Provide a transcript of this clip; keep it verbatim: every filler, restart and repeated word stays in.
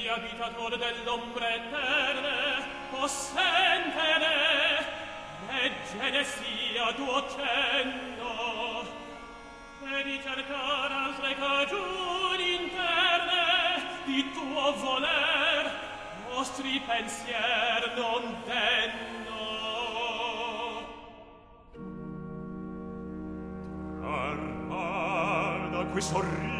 abitator dell'ombre eterne, possentene, leggene sia tuo cenno, e di cercar altre cagioni interne di tuo voler, nostri pensier non denno. Trar da questo rio